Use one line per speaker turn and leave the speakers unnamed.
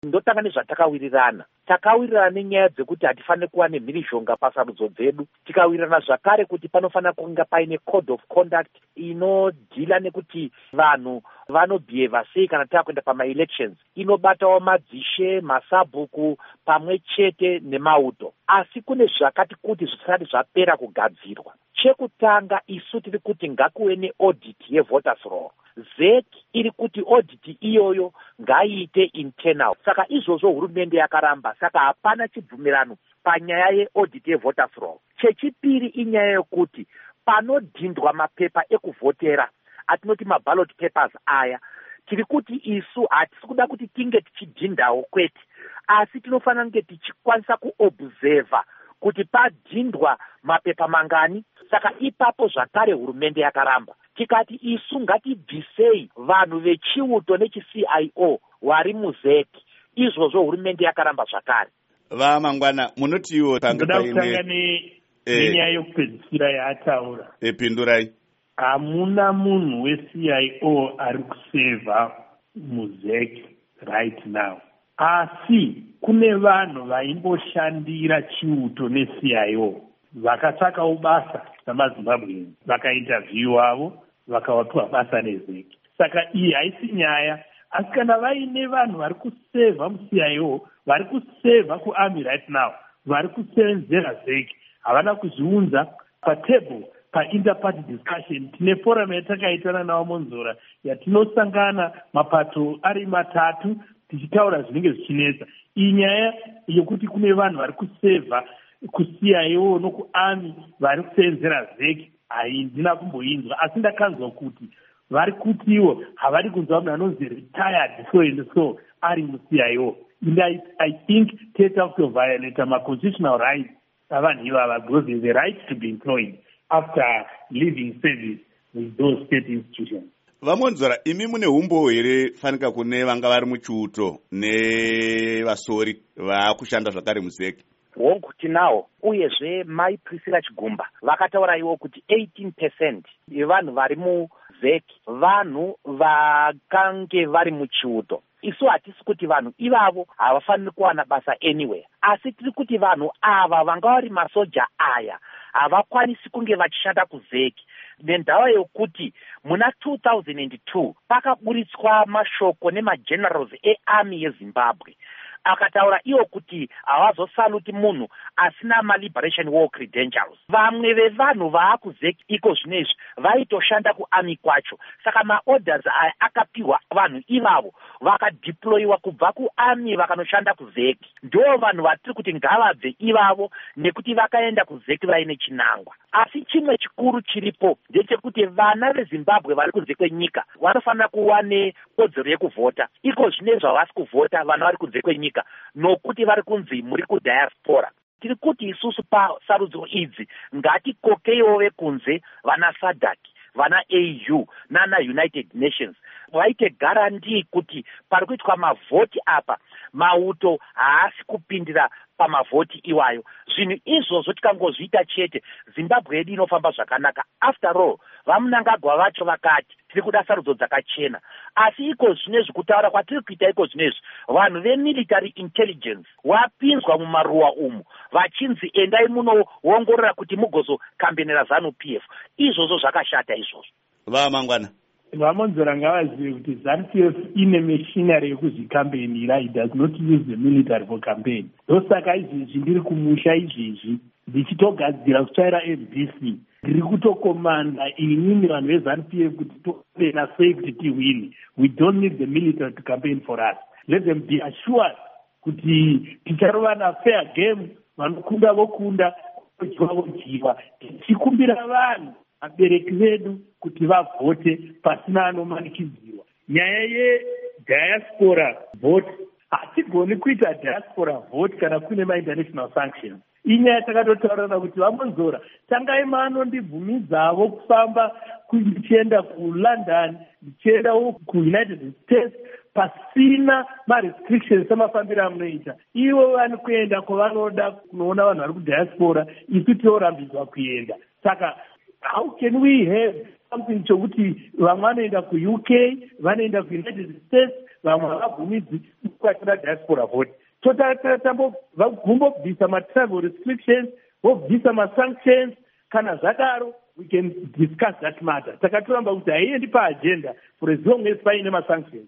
ndotanga nezvatakawirirana. Takawirirana nenyaya dzekuti hatifaniri kuva nemhirizhonga pasarudzo dzedu. Tikawirirana zvakare kuti panofanira kunge paine code of conduct inodhila nekuti vanhu vanobhihevha sei kana taakuenda pama-elections. Inobatawo madzishe, masabhuku pamwe chete nemauto. Asi kune zvakati kuti zvisati zvapera kugadzirwa. Chekutanga isu tiri kuti ngakuve neaudit yevoters roll. ZEC iri kuti audit iyoyo ngaiite internal. Saka izvozvo hurumende yakaramba. Saka hapana chibvumirano panyaya yeaudit yevoters roll. Chechipiri inyaya yokuti panodhindwa mapepa ekuvhotera, atinoti maballot papers aya, tiri kuti isu hatisi kuda kuti tinge tichidhindawo kwete, asi tinofanira kunge tichikwanisa kuobserva kuti padhindwa mapepa mangani. Saka ipapo zvakare hurumende yakaramba. Tikati isu ngatibvisei vanhu vechiuto nechiCIO vari muZEC. Izvozvo hurumende yakaramba zvakare.
Vamangwana munotiwo
tanga kutanga nenyaya yokupedzisira yaataura.
Pindurai.
Hamuna munhu weCIO ari kusevha muZEC right now. Asi kune vanhu vaimboshandira chiuto neCIO vakatsvakawo basa namaZimbabweans, vakainterview vakawapiwa basa neZEC. Saka iyi haisi nyaya. Asi kana vaine vanhu vari kusevha muCIO, vari kusevha kuArmy right now, vari kusevenzera ZEC, havana kuzviunza patable painter-party discussion. Tine forum yatakaitana nawo Monzora yatinosangana mapato ari matatu tichitaura zvinenge zvichinetsa. Iyi nyaya yokuti kune vanhu vari kusevha kuCIO nokuArmy vari kusevenzera ZEC haindina kumboinzwa, asi ndakanzwa kuti vari kutiwo havari kunzwa munhu anonzi retired so and so ari muCIO. And I think teta kutoviolate ma-constitutional rights avanhu ivava, because there's a right to be employed after leaving service with those state institutions.
Vamonzora, imi mune umbo here fanika kune vanga vari muchiuto nevasori vakushanda zvakare muZEC?
Hongu tinawo, uyezve mai Priscilla Chigumba vakataura iwo kuti 18% yevanhu vari muZEC vanhu vakange vari muchiuto. Isu hatisi kuti vanhu ivavo havafaniri kuwana basa anywhere, asi tiri kuti vanhu ava vanga vari masoja aya havakwanisi kunge vachishanda kuZEC nendava yokuti muna 2002 pakaburitswa mashoko nemagenerals eArmy yeZimbabwe akataura iwo kuti havazosaluti munhu asina ma-liberation war credentials. Vamwe vevanhu vaakuZEC iko zvinezvi vaitoshanda kuArmy kwacho. Saka maorders aya akapiwa vanhu ivavo vakadeployiwa kubva kuArmy vakanoshanda kuZEC. Ndo vanhu vatiri kuti ngavabve ivavo nekuti vakaenda kuZEC vaine chinangwa. Asi chimwe chikuru chiripo ndechekuti vana veZimbabwe vari kunze kwenyika vanofanira kuva nekodzero yekuvhota. Iko zvinezvi havasi kuvhota vanhu vari kunze kwenyika nokuti vari kunzi muri kudiaspora. Tiri kuti isusu pasarudzo idzi ngatikokeiwo vekunze vana SADC, vana AU nana United Nations vaite garantii kuti pari kuitwa mavhoti apa mauto haasi kupindira pamavhoti iwayo. Zvinhu izvozvo tikangozviita chete Zimbabwe yedu inofamba zvakanaka. After all, vamunangagwa vacho vakati tiri kuda sarudzo dzakachena. Asi iko zvinezvi kutaura kwatiri kuita iko zvinezvi vanhu vemilitary intelligence wapinzwa mumaruwa umu vachinzi endai munoongorora kuti mugozokambenera ZANU-PF. Izvozvo zvakashata izvozvo.
Vamangwana
Vamonzora ngavazive kuti ZANU-PF ine machinery yekuzvikambenira. It does not use the military for campaign. Ndosaka izvezvi ndiri kumusha izvezvi ndichitogadzira kutsvaira MDC ndiri kutokomanda inini vanhu veZANU-PF kuti tove nasei kuti tiwini. We don't need the military to campaign for us. Let them be assured kuti ticharova na fair game, vanokunda vokunda, vojiva vojiva. Tichikumbira vanhu vabereki vedu kuti vavhote pasina anomanikidziwa. Nyaya yediaspora vote hatigoni kuita diaspora vote kana kune ma-international sanctions. Inyaya takatotaurana kuti Vamonzora tangai manondibvumidzavo kufamba ndichienda kuLondon ndichiendawo kuUnited States pasina ma-restrictions samafambiro amunoita. Ivo vani kuenda kwavanoda kunoona vanhu vari kudiaspora, isu tiorambidzwa kuenda. Saka how can we have something chokuti vamwe vanoenda kuUK, vanoenda kuUnited States, vamwe havabvumidzi kwatira diaspora vote. Vombobvisa ma-travel restrictions, vobvisa ma-sanctions. Kana zvadaro, we can discuss that matter. Takatoramba kuti haiendi paagenda for as long as paine ma-sanctions.